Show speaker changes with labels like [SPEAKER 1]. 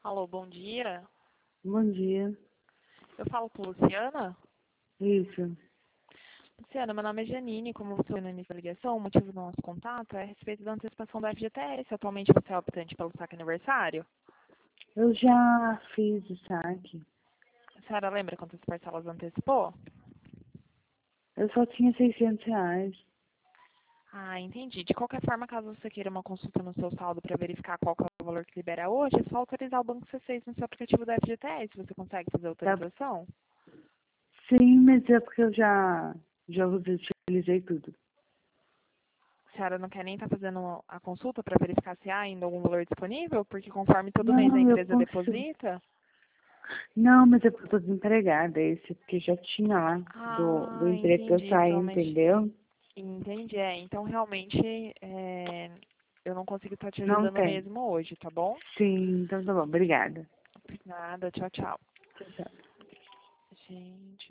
[SPEAKER 1] Alô, bom dia.
[SPEAKER 2] Bom dia.
[SPEAKER 1] Eu falo com Luciana.
[SPEAKER 2] Isso.
[SPEAKER 1] Luciana, meu nome é Janine. Como você viu no início da ligação, o motivo do nosso contato é a respeito da antecipação da FGTS. Atualmente você é optante pelo saque aniversário.
[SPEAKER 2] Eu já fiz o saque.
[SPEAKER 1] A senhora lembra quantas parcelas antecipou?
[SPEAKER 2] Eu só tinha R$ 600.
[SPEAKER 1] Ah, entendi. De qualquer forma, caso você queira uma consulta no seu saldo para verificar qual que é o valor que libera hoje, é só autorizar o banco C6 no seu aplicativo da FGTS. Você consegue fazer a
[SPEAKER 2] Tá?
[SPEAKER 1] autorização?
[SPEAKER 2] Sim, mas é porque eu já utilizei tudo.
[SPEAKER 1] A senhora não quer nem estar fazendo a consulta para verificar se há ainda algum valor disponível? Porque conforme todo mês a
[SPEAKER 2] Não, eu
[SPEAKER 1] empresa
[SPEAKER 2] consigo.
[SPEAKER 1] deposita.
[SPEAKER 2] Não, mas é porque eu tô desempregada. Esse porque já tinha lá do
[SPEAKER 1] Ah,
[SPEAKER 2] emprego que eu
[SPEAKER 1] entendi,
[SPEAKER 2] saí,
[SPEAKER 1] realmente.
[SPEAKER 2] entendeu?
[SPEAKER 1] Entendi, então realmente eu não consigo estar te
[SPEAKER 2] Não
[SPEAKER 1] ajudando
[SPEAKER 2] tem.
[SPEAKER 1] mesmo hoje, tá bom?
[SPEAKER 2] Sim, então tá bom. Obrigada.
[SPEAKER 1] Nada, tchau, tchau.
[SPEAKER 2] Tchau, tchau.
[SPEAKER 1] Gente.